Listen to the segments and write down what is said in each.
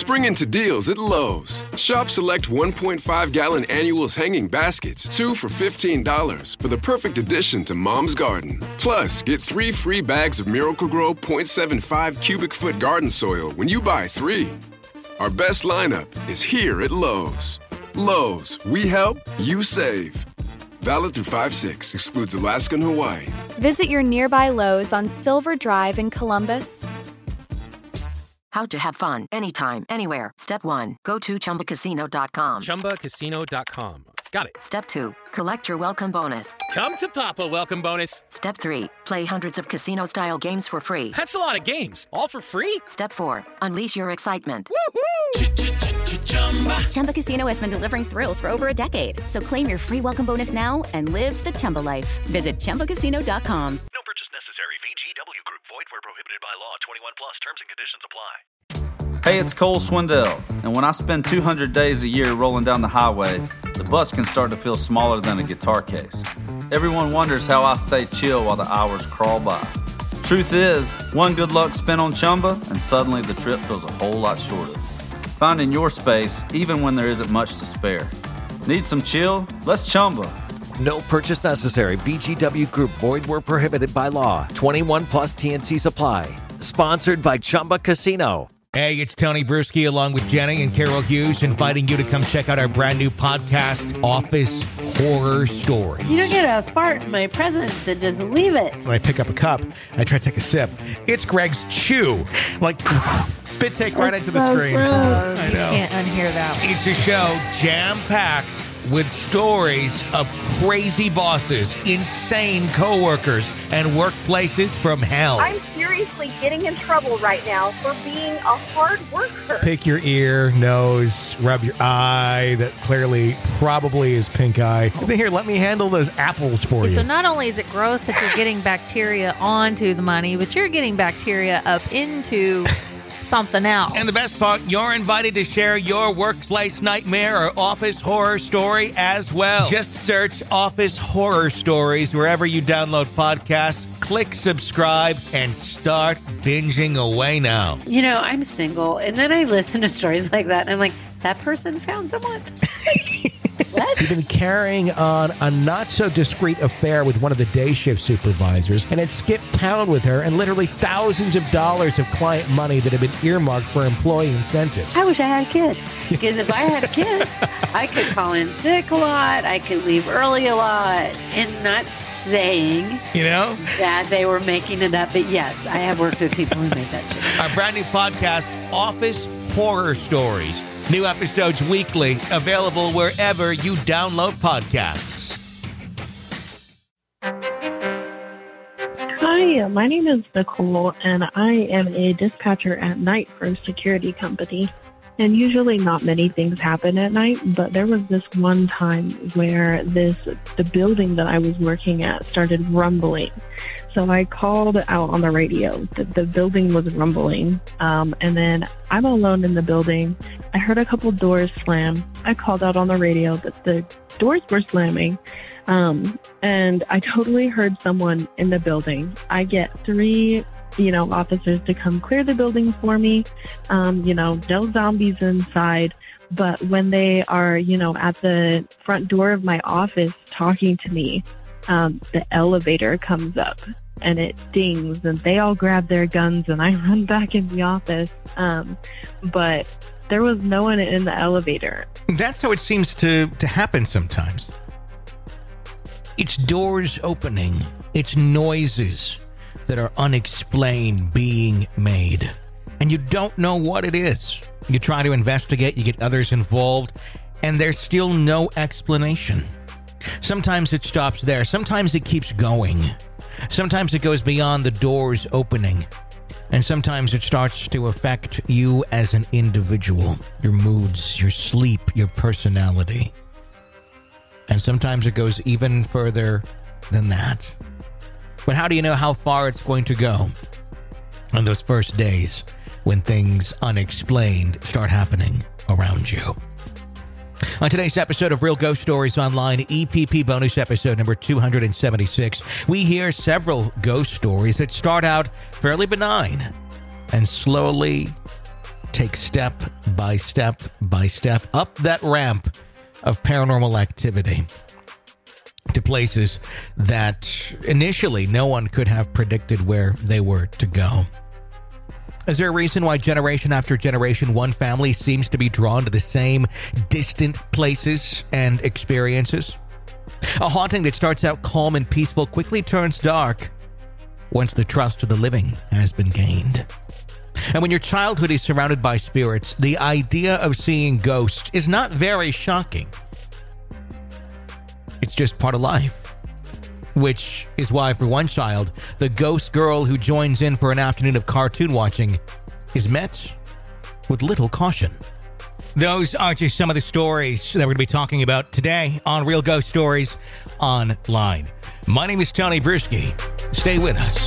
Spring into deals at Lowe's. Shop select 1.5-gallon annuals hanging baskets, 2 for $15 for the perfect addition to Mom's Garden. Plus, get 3 free bags of Miracle-Gro 0.75 cubic foot garden soil when you buy 3. Our best lineup is here at Lowe's. Lowe's, we help, you save. Valid through 5/6, excludes Alaska and Hawaii. Visit your nearby Lowe's on Silver Drive in Columbus. How to have fun anytime, anywhere. Step 1. Go to ChumbaCasino.com. ChumbaCasino.com. Got it. Step 2. Collect your welcome bonus. Come to Papa welcome bonus. Step 3. Play hundreds of casino-style games for free. That's a lot of games. All for free? Step 4. Unleash your excitement. Woohoo! Chumba Casino has been delivering thrills for over a decade. So claim your free welcome bonus now and live the Chumba life. Visit ChumbaCasino.com. No purchase necessary. VGW Group. Void where prohibited by law. 21 plus. Terms and conditions apply. Hey, it's Cole Swindell, and when I spend 200 days a year rolling down the highway, the bus can start to feel smaller than a guitar case. Everyone wonders how I stay chill while the hours crawl by. Truth is, one good luck spin on Chumba, and suddenly the trip feels a whole lot shorter. Finding your space, even when there isn't much to spare. Need some chill? Let's Chumba. No purchase necessary. VGW Group. Void where prohibited by law. 21 plus TNCs apply. Sponsored by Chumba Casino. Hey, it's Tony Bruschi along with Jenny and Carol Hughes inviting you to come check out our brand new podcast, Office Horror Stories. You don't get a fart in my presence and just leave it. When I pick up a cup, I try to take a sip. It's Greg's chew. Like, spit take right into the screen. Gross. I know. You can't unhear that. It's a show jam-packed with stories of crazy bosses, insane coworkers, and workplaces from hell. I'm seriously getting in trouble right now for being a hard worker. Pick your ear, nose, rub your eye. That clearly probably is pink eye. Here, let me handle those apples for you. So not only is it gross that you're getting bacteria onto the money, but you're getting bacteria up into something else. And the best part, you're invited to share your workplace nightmare or office horror story as well. Just search Office Horror Stories wherever you download podcasts. Click subscribe and start binging away now. You know, I'm single, and then I listen to stories like that, and I'm like, that person found someone? What? You've been carrying on a not-so-discreet affair with one of the day shift supervisors and had skipped town with her and literally thousands of dollars of client money that had been earmarked for employee incentives. I wish I had a kid. Because if I had a kid, I could call in sick a lot, I could leave early a lot, and not saying, you know, that they were making it up. But yes, I have worked with people who make that shit. Our brand new podcast, Office Horror Stories. New episodes weekly, available wherever you download podcasts. Hi, my name is Nicole, and I am a dispatcher at night for a security company. And usually not many things happen at night, but there was this one time where the building that I was working at started rumbling. So I called out on the radio that the building was rumbling. And then I'm alone in the building. I heard a couple doors slam. I called out on the radio that the doors were slamming. And I totally heard someone in the building. I get 3 officers to come clear the building for me. No zombies inside. But when they are, at the front door of my office talking to me, the elevator comes up and it dings and they all grab their guns and I run back in the office. But there was no one in the elevator. That's how it seems to happen sometimes. It's doors opening. It's noises that are unexplained being made. And you don't know what it is. You try to investigate, you get others involved, and there's still no explanation. Sometimes it stops there. Sometimes it keeps going. Sometimes it goes beyond the doors opening. And sometimes it starts to affect you as an individual, your moods, your sleep, your personality. And sometimes it goes even further than that. But how do you know how far it's going to go on those first days when things unexplained start happening around you? On today's episode of Real Ghost Stories Online, EPP bonus episode number 276, we hear several ghost stories that start out fairly benign and slowly take step by step by step up that ramp of paranormal activity to places that initially no one could have predicted where they were to go. Is there a reason why generation after generation, one family seems to be drawn to the same distant places and experiences? A haunting that starts out calm and peaceful quickly turns dark once the trust of the living has been gained. And when your childhood is surrounded by spirits, the idea of seeing ghosts is not very shocking. It's just part of life. Which is why, for one child, the ghost girl who joins in for an afternoon of cartoon watching is met with little caution. Those are just some of the stories that we're going to be talking about today on Real Ghost Stories Online. My name is Tony Bruschi. Stay with us.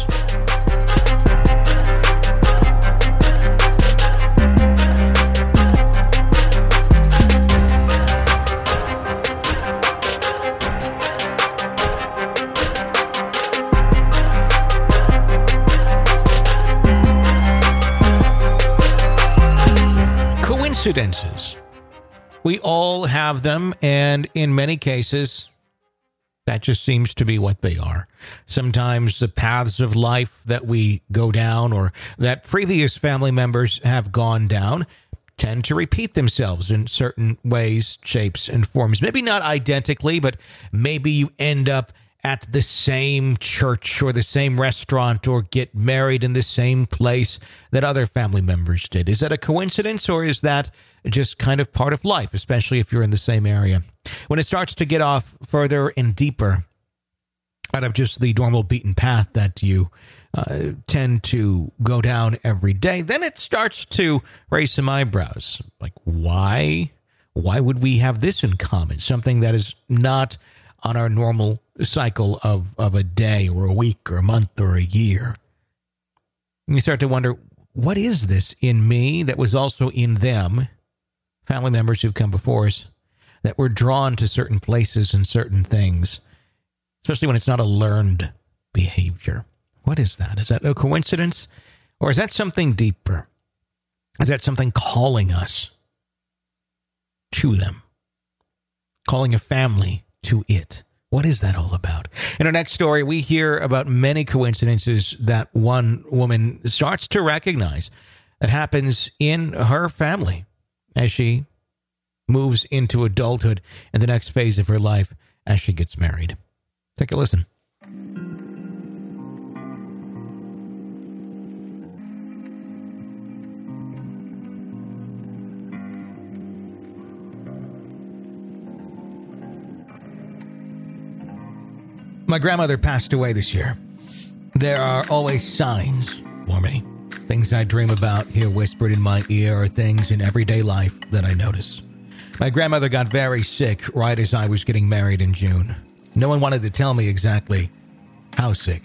Coincidences. We all have them, and in many cases, that just seems to be what they are. Sometimes the paths of life that we go down or that previous family members have gone down tend to repeat themselves in certain ways, shapes, and forms. Maybe not identically, but maybe you end up at the same church or the same restaurant or get married in the same place that other family members did. Is that a coincidence, or is that just kind of part of life, especially if you're in the same area? When it starts to get off further and deeper out of just the normal beaten path that you tend to go down every day, then it starts to raise some eyebrows. Like, why? Why would we have this in common? Something that is not on our normal cycle of a day or a week or a month or a year. And you start to wonder, what is this in me that was also in them, family members who've come before us, that we're drawn to certain places and certain things, especially when it's not a learned behavior? What is that? Is that a coincidence? Or is that something deeper? Is that something calling us to them? Calling a family to it? What is that all about? In our next story, we hear about many coincidences that one woman starts to recognize that happens in her family as she moves into adulthood and the next phase of her life as she gets married. Take a listen. My grandmother passed away this year. There are always signs for me. Things I dream about, hear whispered in my ear, or things in everyday life that I notice. My grandmother got very sick right as I was getting married in June. No one wanted to tell me exactly how sick.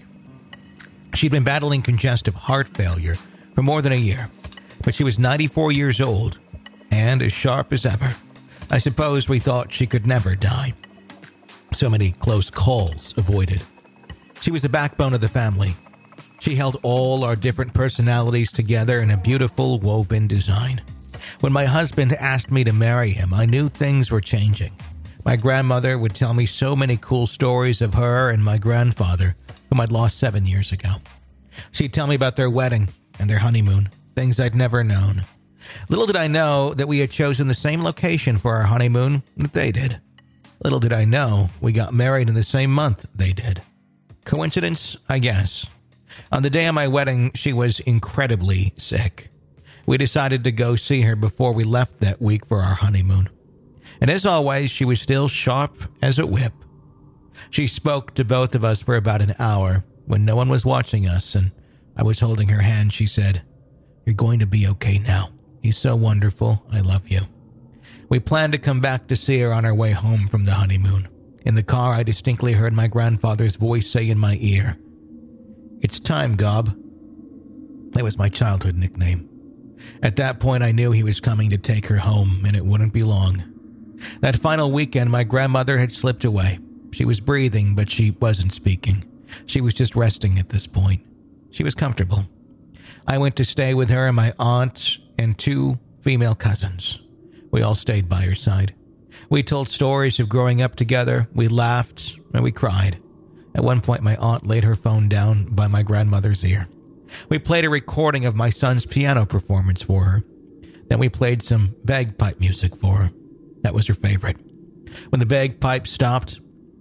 She'd been battling congestive heart failure for more than a year, but she was 94 years old and as sharp as ever. I suppose we thought she could never die. So many close calls avoided. She was the backbone of the family. She held all our different personalities together in a beautiful woven design. When my husband asked me to marry him, I knew things were changing. My grandmother would tell me so many cool stories of her and my grandfather, whom I'd lost 7 years ago. She'd tell me about their wedding and their honeymoon, things I'd never known. Little did I know that we had chosen the same location for our honeymoon that they did. Little did I know we got married in the same month they did. Coincidence, I guess. On the day of my wedding, she was incredibly sick. We decided to go see her before we left that week for our honeymoon. And as always, she was still sharp as a whip. She spoke to both of us for about an hour when no one was watching us, and I was holding her hand. She said, "You're going to be okay now. He's so wonderful. I love you." We planned to come back to see her on our way home from the honeymoon. In the car, I distinctly heard my grandfather's voice say in my ear, "It's time, Gob." That was my childhood nickname. At that point, I knew he was coming to take her home, and it wouldn't be long. That final weekend, my grandmother had slipped away. She was breathing, but she wasn't speaking. She was just resting at this point. She was comfortable. I went to stay with her and my aunt and 2 female cousins. We all stayed by her side. We told stories of growing up together. We laughed and we cried. At one point, my aunt laid her phone down by my grandmother's ear. We played a recording of my son's piano performance for her. Then we played some bagpipe music for her. That was her favorite. When the bagpipe stopped,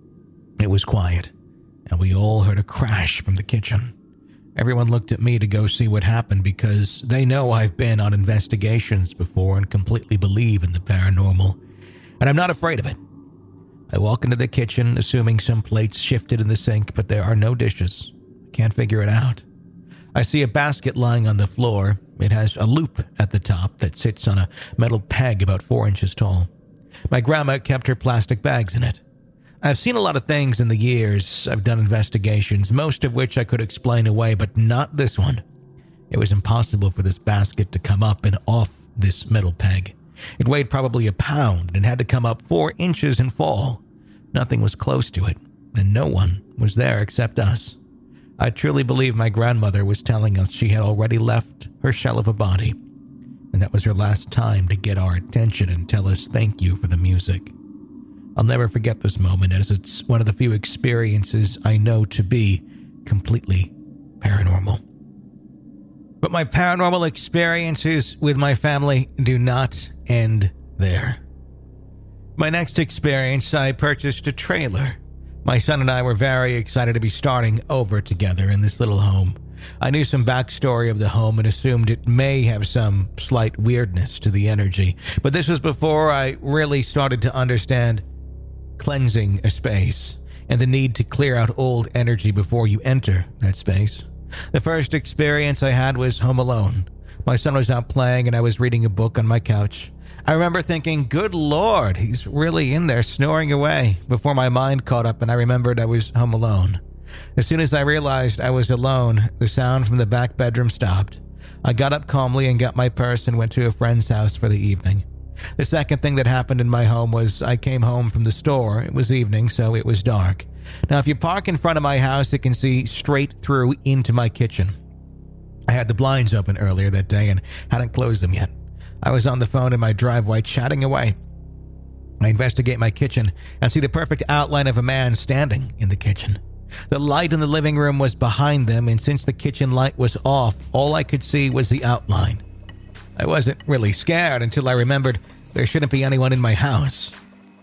it was quiet, and we all heard a crash from the kitchen. Everyone looked at me to go see what happened because they know I've been on investigations before and completely believe in the paranormal, and I'm not afraid of it. I walk into the kitchen, assuming some plates shifted in the sink, but there are no dishes. Can't figure it out. I see a basket lying on the floor. It has a loop at the top that sits on a metal peg about 4 inches tall. My grandma kept her plastic bags in it. I've seen a lot of things in the years I've done investigations, most of which I could explain away, but not this one. It was impossible for this basket to come up and off this metal peg. It weighed probably a pound and had to come up 4 inches and fall. Nothing was close to it, and no one was there except us. I truly believe my grandmother was telling us she had already left her shell of a body, and that was her last time to get our attention and tell us thank you for the music. I'll never forget this moment, as it's one of the few experiences I know to be completely paranormal. But my paranormal experiences with my family do not end there. My next experience, I purchased a trailer. My son and I were very excited to be starting over together in this little home. I knew some backstory of the home and assumed it may have some slight weirdness to the energy, but this was before I really started to understand cleansing a space and the need to clear out old energy before you enter that space. The first experience I had was home alone. My son was out playing and I was reading a book on my couch. I remember thinking, good Lord, he's really in there snoring away, before my mind caught up and I remembered I was home alone. As soon as I realized I was alone, the sound from the back bedroom stopped. I got up calmly and got my purse and went to a friend's house for the evening. The second thing that happened in my home was I came home from the store. It was evening, so it was dark. Now, if you park in front of my house, it can see straight through into my kitchen. I had the blinds open earlier that day and hadn't closed them yet. I was on the phone in my driveway chatting away. I investigate my kitchen and see the perfect outline of a man standing in the kitchen. The light in the living room was behind them, and since the kitchen light was off, all I could see was the outline. I wasn't really scared until I remembered there shouldn't be anyone in my house.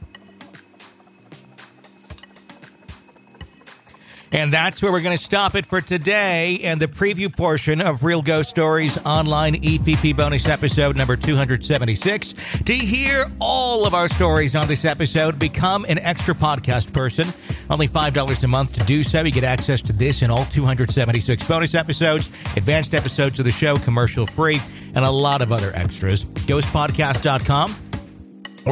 And that's where we're going to stop it for today and the preview portion of Real Ghost Stories Online EPP bonus episode number 276. To hear all of our stories on this episode, become an extra podcast person. Only $5 a month to do so. You get access to this and all 276 bonus episodes, advanced episodes of the show, commercial free, and a lot of other extras. Ghostpodcast.com or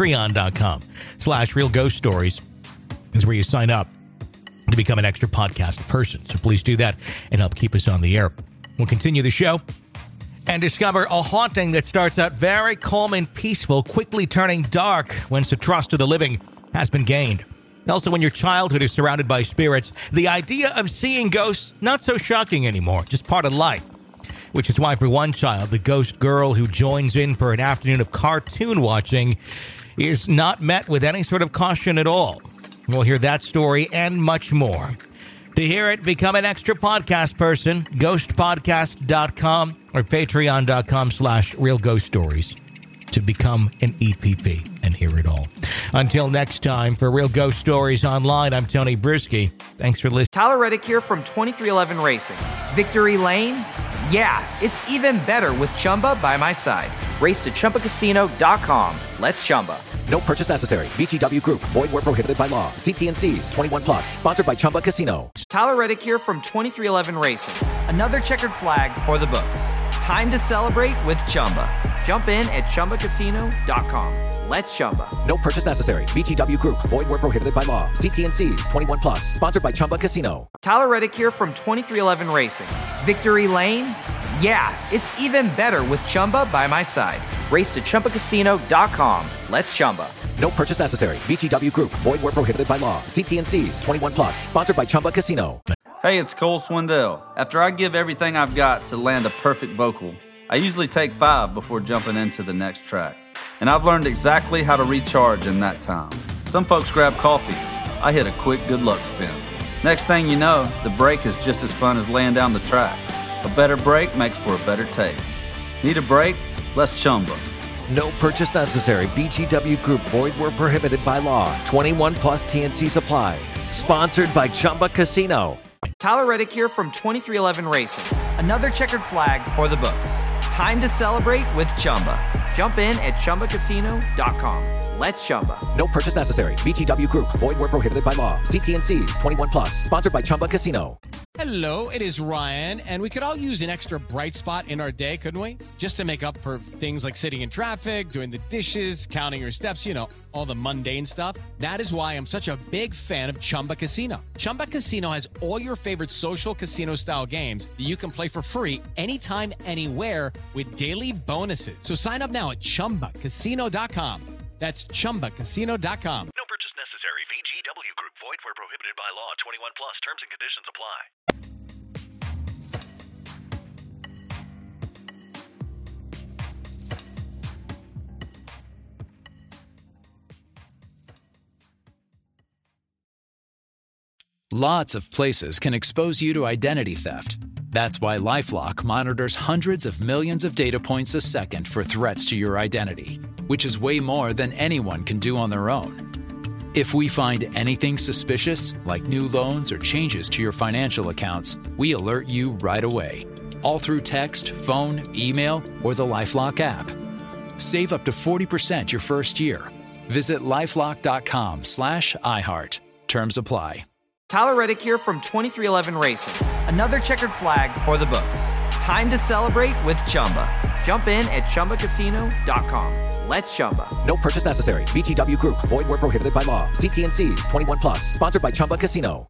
patreon.com/Real Ghost Stories is where you sign up to become an extra podcast person. So please do that and help keep us on the air. We'll continue the show and discover a haunting that starts out very calm and peaceful, quickly turning dark once the trust of the living has been gained. Also, when your childhood is surrounded by spirits, the idea of seeing ghosts, not so shocking anymore, just part of life. Which is why for one child, the ghost girl who joins in for an afternoon of cartoon watching is not met with any sort of caution at all. We'll hear that story and much more. To hear it, become an extra podcast person, ghostpodcast.com or patreon.com/Real Ghost Stories to become an EPP and hear it all. Until next time, for Real Ghost Stories Online, I'm Tony Bruschi. Thanks for listening. Tyler Reddick here from 2311 Racing. Victory Lane? Yeah, it's even better with Chumba by my side. Race to ChumbaCasino.com. Let's Chumba. No purchase necessary. VGW Group. Void where prohibited by law. See T&Cs. 21 plus. Sponsored by Chumba Casino. Tyler Reddick here from 2311 Racing. Another checkered flag for the books. Time to celebrate with Chumba. Jump in at ChumbaCasino.com. Let's Chumba. No purchase necessary. VGW Group. Void where prohibited by law. See T&Cs. 21 plus. Sponsored by Chumba Casino. Tyler Reddick here from 2311 Racing. Victory Lane? Yeah, it's even better with Chumba by my side. Race to ChumbaCasino.com. Let's Chumba. No purchase necessary. VGW Group. Void where prohibited by law. See T&Cs. 21 plus. Sponsored by Chumba Casino. Hey, it's Cole Swindell. After I give everything I've got to land a perfect vocal, I usually take 5 before jumping into the next track, and I've learned exactly how to recharge in that time. Some folks grab coffee. I hit a quick good luck spin. Next thing you know, the break is just as fun as laying down the track. A better break makes for a better take. Need a break? Let's Chumba. No purchase necessary. VGW Group. Void where prohibited by law. 21 plus TNC Supply. Sponsored by Chumba Casino. Tyler Reddick here from 2311 Racing. Another checkered flag for the books. Time to celebrate with Chumba. Jump in at ChumbaCasino.com. Let's Chumba. No purchase necessary. VGW Group. Void where prohibited by law. See TNCs. 21 plus. Sponsored by Chumba Casino. Hello, it is Ryan, and we could all use an extra bright spot in our day, couldn't we? Just to make up for things like sitting in traffic, doing the dishes, counting your steps, you know, all the mundane stuff. That is why I'm such a big fan of Chumba Casino. Chumba Casino has all your favorite social casino-style games that you can play for free anytime, anywhere with daily bonuses. So sign up now at ChumbaCasino.com. That's ChumbaCasino.com. No purchase necessary. VGW Group. Void where prohibited by law. 21 plus. Terms and conditions apply. Lots of places can expose you to identity theft. That's why LifeLock monitors hundreds of millions of data points a second for threats to your identity, which is way more than anyone can do on their own. If we find anything suspicious, like new loans or changes to your financial accounts, we alert you right away, all through text, phone, email, or the LifeLock app. Save up to 40% your first year. Visit LifeLock.com/iHeart. Terms apply. Tyler Reddick here from 2311 Racing. Another checkered flag for the books. Time to celebrate with Chumba. Jump in at ChumbaCasino.com. Let's Chumba. No purchase necessary. VGW Group. Void where prohibited by law. See TNCs. 21 plus. Sponsored by Chumba Casino.